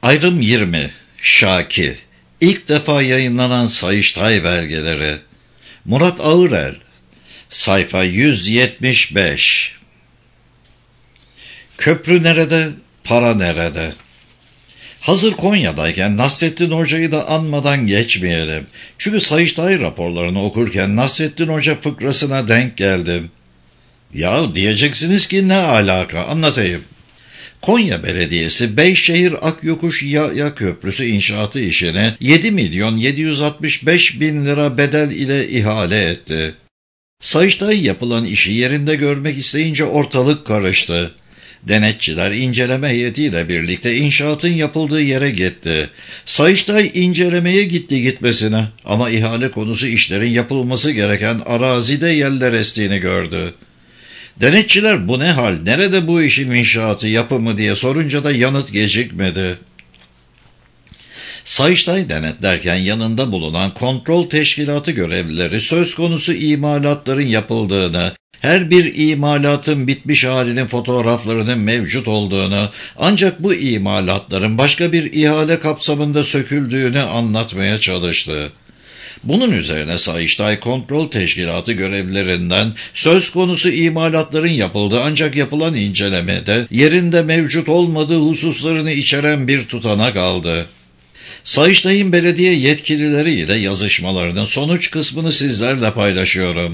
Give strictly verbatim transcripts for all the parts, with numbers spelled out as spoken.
Ayrım yirmi. Şaki. İlk defa yayınlanan Sayıştay belgeleri. Murat Ağırel. Sayfa yüz yetmiş beş. Köprü nerede, para nerede? Hazır Konya'dayken Nasrettin Hoca'yı da anmadan geçmeyelim. Çünkü Sayıştay raporlarını okurken Nasrettin Hoca fıkrasına denk geldim. Ya diyeceksiniz ki ne alaka, anlatayım. Konya Belediyesi Beyşehir Akyokuş Yaya Köprüsü inşaatı işine yedi milyon yedi yüz altmış beş bin lira bedel ile ihale etti. Sayıştay yapılan işi yerinde görmek isteyince ortalık karıştı. Denetçiler inceleme heyetiyle birlikte inşaatın yapıldığı yere gitti. Sayıştay incelemeye gitti gitmesine ama ihale konusu işlerin yapılması gereken arazide yerler estiğini gördü. Denetçiler bu ne hal, nerede bu işin inşaatı, yapımı diye sorunca da yanıt gecikmedi. Sayıştay denetlerken yanında bulunan kontrol teşkilatı görevlileri söz konusu imalatların yapıldığını, her bir imalatın bitmiş halinin fotoğraflarının mevcut olduğunu, ancak bu imalatların başka bir ihale kapsamında söküldüğünü anlatmaya çalıştı. Bunun üzerine Sayıştay Kontrol Teşkilatı görevlilerinden söz konusu imalatların yapıldığı ancak yapılan incelemede yerinde mevcut olmadığı hususlarını içeren bir tutanak aldı. Sayıştay'ın belediye yetkilileriyle yazışmalarının sonuç kısmını sizlerle paylaşıyorum.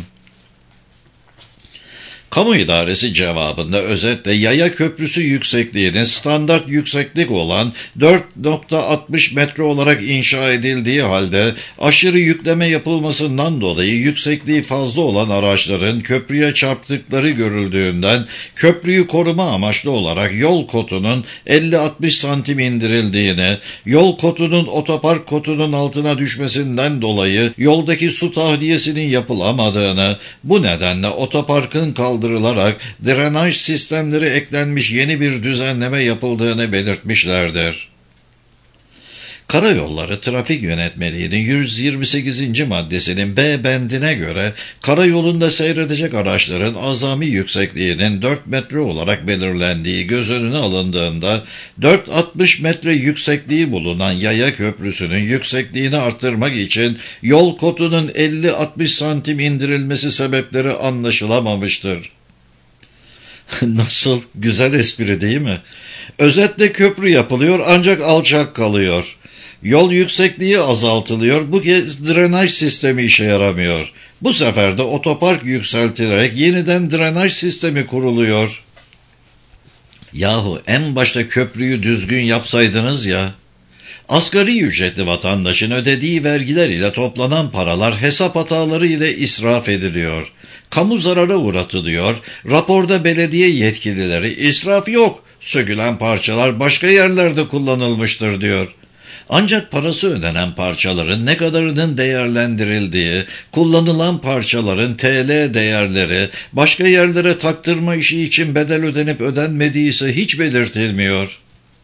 Kamu İdaresi cevabında özetle Yaya Köprüsü yüksekliğinin standart yükseklik olan dört nokta altmış metre olarak inşa edildiği halde aşırı yükleme yapılmasından dolayı yüksekliği fazla olan araçların köprüye çarptıkları görüldüğünden köprüyü koruma amaçlı olarak yol kotunun elli altmış santim indirildiğini, yol kotunun otopark kotunun altına düşmesinden dolayı yoldaki su tahliyesinin yapılamadığını, bu nedenle otoparkın kaldırılmasını kaldırılarak drenaj sistemleri eklenmiş yeni bir düzenleme yapıldığını belirtmişlerdir. Karayolları Trafik Yönetmeliği'nin yüz yirmi sekizinci maddesinin B bendine göre karayolunda seyredecek araçların azami yüksekliğinin dört metre olarak belirlendiği göz önüne alındığında dört nokta altmış metre yüksekliği bulunan Yaya Köprüsü'nün yüksekliğini artırmak için yol kotunun elli altmış santim indirilmesi sebepleri anlaşılamamıştır. Nasıl güzel espri değil mi? Özetle köprü yapılıyor ancak alçak kalıyor. Yol yüksekliği azaltılıyor, bu kez drenaj sistemi işe yaramıyor. Bu sefer de otopark yükseltilerek yeniden drenaj sistemi kuruluyor. Yahu en başta köprüyü düzgün yapsaydınız ya. Asgari ücretli vatandaşın ödediği vergiler ile toplanan paralar hesap hataları ile israf ediliyor. Kamu zarara uğratılıyor. Raporda belediye yetkilileri israf yok, sökülen parçalar başka yerlerde kullanılmıştır diyor. Ancak parası ödenen parçaların ne kadarının değerlendirildiği, kullanılan parçaların T L değerleri, başka yerlere taktırma işi için bedel ödenip ödenmediği ise hiç belirtilmiyor.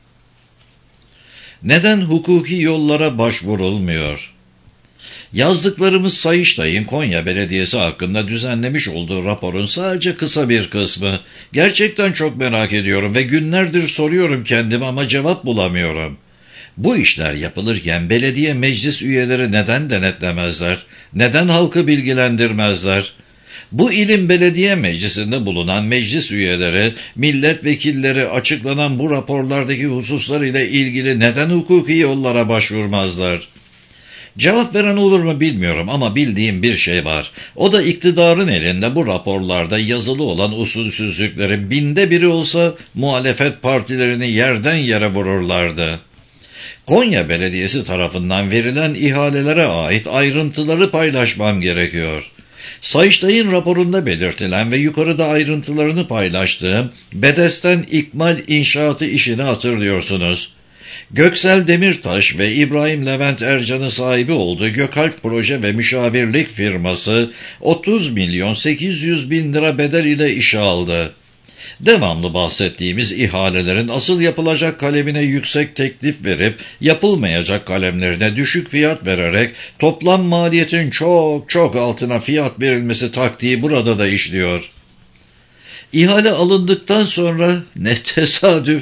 Neden hukuki yollara başvurulmuyor? Yazdıklarımız Sayıştay'ın Konya Belediyesi hakkında düzenlemiş olduğu raporun sadece kısa bir kısmı. Gerçekten çok merak ediyorum ve günlerdir soruyorum kendime ama cevap bulamıyorum. Bu işler yapılırken belediye meclis üyeleri neden denetlemezler? Neden halkı bilgilendirmezler? Bu ilin belediye meclisinde bulunan meclis üyeleri, milletvekilleri açıklanan bu raporlardaki hususlar ile ilgili neden hukuki yollara başvurmazlar? Cevap veren olur mu bilmiyorum ama bildiğim bir şey var. O da iktidarın elinde bu raporlarda yazılı olan usulsüzlüklerin binde biri olsa muhalefet partilerini yerden yere vururlardı. Konya Belediyesi tarafından verilen ihalelere ait ayrıntıları paylaşmam gerekiyor. Sayıştay'ın raporunda belirtilen ve yukarıda ayrıntılarını paylaştığım Bedesten İkmal İnşaatı işini hatırlıyorsunuz. Göksel Demirtaş ve İbrahim Levent Ercan'ın sahibi olduğu Gökalp Proje ve Müşavirlik firması otuz milyon sekiz yüz bin lira bedel ile işe aldı. Devamlı bahsettiğimiz ihalelerin asıl yapılacak kalemine yüksek teklif verip yapılmayacak kalemlerine düşük fiyat vererek toplam maliyetin çok çok altına fiyat verilmesi taktiği burada da işliyor. İhale alındıktan sonra ne tesadüf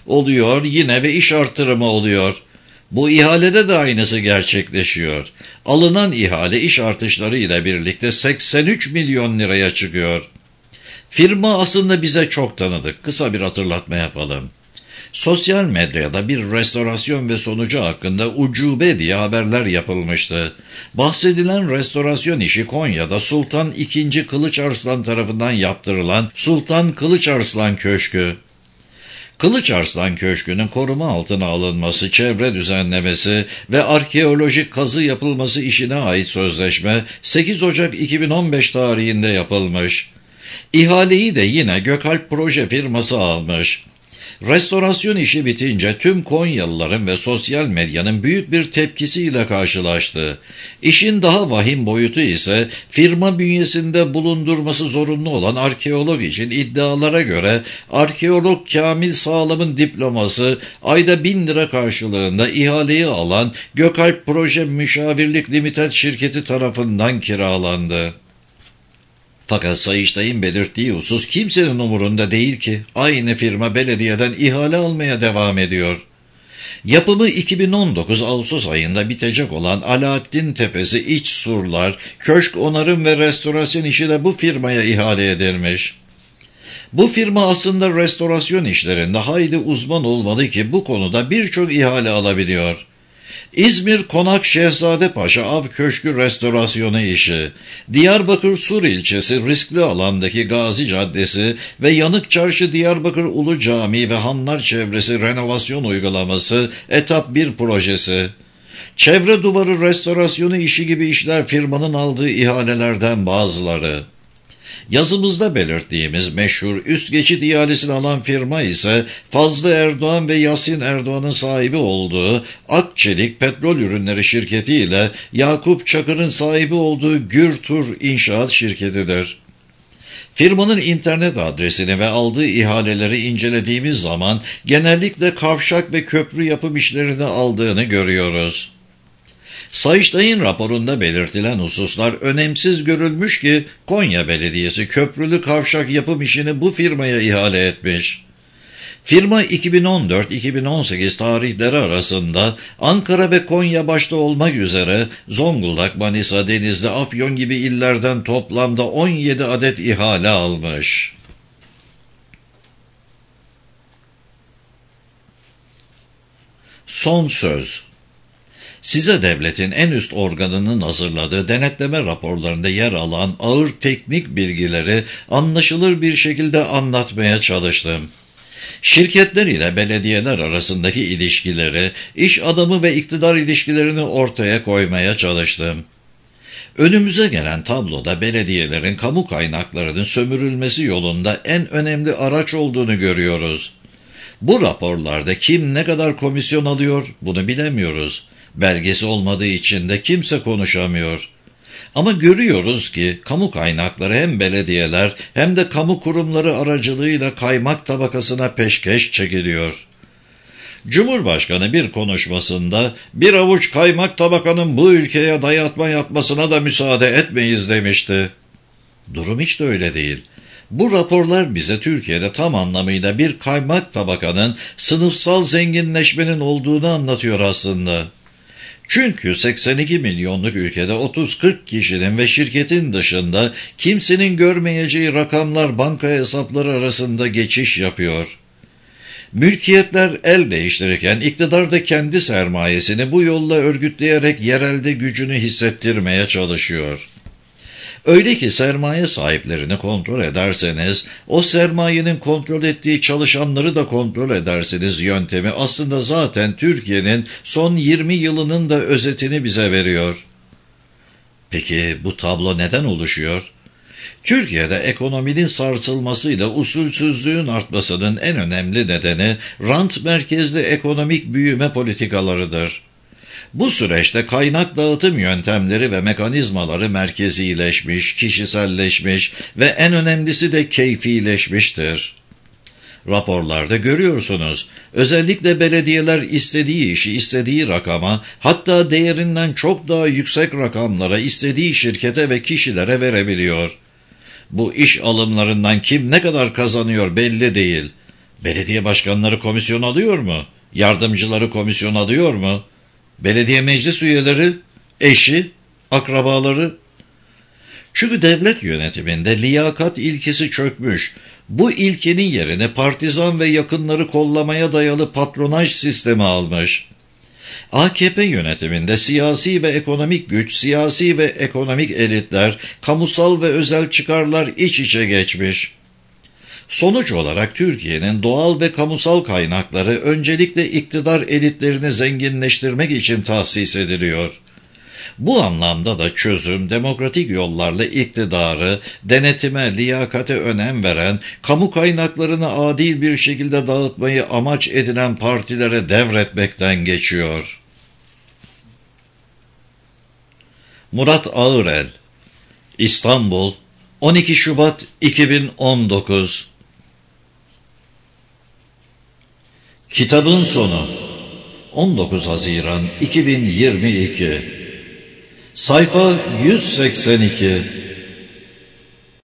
oluyor yine ve iş artırımı oluyor. Bu ihalede de aynısı gerçekleşiyor. Alınan ihale iş artışları ile birlikte seksen üç milyon liraya çıkıyor. Firma aslında bize çok tanıdık. Kısa bir hatırlatma yapalım. Sosyal medyada bir restorasyon ve sonucu hakkında ucube diye haberler yapılmıştı. Bahsedilen restorasyon işi Konya'da Sultan ikinci. Kılıçarslan tarafından yaptırılan Sultan Kılıçarslan Köşkü. Kılıçarslan Köşkü'nün koruma altına alınması, çevre düzenlemesi ve arkeolojik kazı yapılması işine ait sözleşme sekiz Ocak iki bin on beş tarihinde yapılmış. İhaleyi de yine Gökalp Proje firması almış. Restorasyon işi bitince tüm Konyalıların ve sosyal medyanın büyük bir tepkisiyle karşılaştı. İşin daha vahim boyutu ise firma bünyesinde bulundurması zorunlu olan arkeolog için iddialara göre arkeolog Kamil Sağlam'ın diploması ayda bin lira karşılığında ihaleyi alan Gökalp Proje Müşavirlik Limited şirketi tarafından kiralandı. Fakat Sayıştay'ın belirttiği husus kimsenin umurunda değil ki. Aynı firma belediyeden ihale almaya devam ediyor. Yapımı iki bin on dokuz Ağustos ayında bitecek olan Alaaddin Tepesi iç surlar, köşk onarım ve restorasyon işi de bu firmaya ihale edilmiş. Bu firma aslında restorasyon işlerinde hayli uzman olmalı ki bu konuda birçok ihale alabiliyor. İzmir Konak Şehzadepaşa Av Köşkü restorasyonu işi, Diyarbakır Sur ilçesi riskli alandaki Gazi Caddesi ve Yanık Çarşı Diyarbakır Ulu Camii ve Hanlar çevresi renovasyon uygulaması etap bir projesi. Çevre duvarı restorasyonu işi gibi işler firmanın aldığı ihalelerden bazıları. Yazımızda belirttiğimiz meşhur üst geçit ihalesini alan firma ise Fazlı Erdoğan ve Yasin Erdoğan'ın sahibi olduğu Akçelik Petrol Ürünleri Şirketi ile Yakup Çakır'ın sahibi olduğu Gürtur İnşaat Şirketi'dir. Firmanın internet adresini ve aldığı ihaleleri incelediğimiz zaman genellikle kavşak ve köprü yapım işlerini aldığını görüyoruz. Sayıştay'ın raporunda belirtilen hususlar önemsiz görülmüş ki Konya Belediyesi köprülü kavşak yapım işini bu firmaya ihale etmiş. Firma iki bin on dört iki bin on sekiz tarihleri arasında Ankara ve Konya başta olmak üzere Zonguldak, Manisa, Denizli, Afyon gibi illerden toplamda on yedi adet ihale almış. Son söz. Size devletin en üst organının hazırladığı denetleme raporlarında yer alan ağır teknik bilgileri anlaşılır bir şekilde anlatmaya çalıştım. Şirketler ile belediyeler arasındaki ilişkileri, iş adamı ve iktidar ilişkilerini ortaya koymaya çalıştım. Önümüze gelen tabloda belediyelerin kamu kaynaklarının sömürülmesi yolunda en önemli araç olduğunu görüyoruz. Bu raporlarda kim ne kadar komisyon alıyor bunu bilemiyoruz. Belgesi olmadığı için de kimse konuşamıyor. Ama görüyoruz ki kamu kaynakları hem belediyeler hem de kamu kurumları aracılığıyla kaymak tabakasına peşkeş çekiliyor. Cumhurbaşkanı bir konuşmasında bir avuç kaymak tabakanın bu ülkeye dayatma yapmasına da müsaade etmeyiz demişti. Durum hiç de öyle değil. Bu raporlar bize Türkiye'de tam anlamıyla bir kaymak tabakanın sınıfsal zenginleşmenin olduğunu anlatıyor aslında. Çünkü seksen iki milyonluk ülkede otuz kırk kişinin ve şirketin dışında kimsenin görmeyeceği rakamlar banka hesapları arasında geçiş yapıyor. Mülkiyetler el değiştirirken iktidar da kendi sermayesini bu yolla örgütleyerek yerelde gücünü hissettirmeye çalışıyor. Öyle ki sermaye sahiplerini kontrol ederseniz, o sermayenin kontrol ettiği çalışanları da kontrol ederseniz yöntemi aslında zaten Türkiye'nin son yirmi yılının da özetini bize veriyor. Peki bu tablo neden oluşuyor? Türkiye'de ekonominin sarsılmasıyla usulsüzlüğün artmasının en önemli nedeni rant merkezli ekonomik büyüme politikalarıdır. Bu süreçte kaynak dağıtım yöntemleri ve mekanizmaları merkezileşmiş, kişiselleşmiş ve en önemlisi de keyfileşmiştir. Raporlarda görüyorsunuz, özellikle belediyeler istediği işi istediği rakama, hatta değerinden çok daha yüksek rakamlara istediği şirkete ve kişilere verebiliyor. Bu iş alımlarından kim ne kadar kazanıyor belli değil. Belediye başkanları komisyon alıyor mu? Yardımcıları komisyon alıyor mu? Belediye meclis üyeleri, eşi, akrabaları. Çünkü devlet yönetiminde liyakat ilkesi çökmüş. Bu ilkenin yerine partizan ve yakınları kollamaya dayalı patronaj sistemi almış. A K P yönetiminde siyasi ve ekonomik güç, siyasi ve ekonomik elitler, kamusal ve özel çıkarlar iç içe geçmiş. Sonuç olarak Türkiye'nin doğal ve kamusal kaynakları öncelikle iktidar elitlerini zenginleştirmek için tahsis ediliyor. Bu anlamda da çözüm, demokratik yollarla iktidarı, denetime, liyakate önem veren, kamu kaynaklarını adil bir şekilde dağıtmayı amaç edinen partilere devretmekten geçiyor. Murat Ağırel, İstanbul, on iki Şubat iki bin on dokuz. Kitabın sonu, on dokuz Haziran iki bin yirmi iki. Sayfa yüz seksen iki.